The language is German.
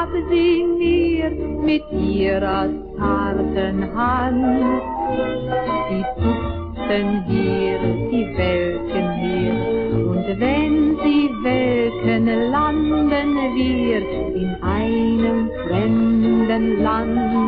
gab sie mir mit ihrer zarten Hand. Sie zupften hier, sie welken hier, und wenn sie welken, landen wir in einem fremden Land.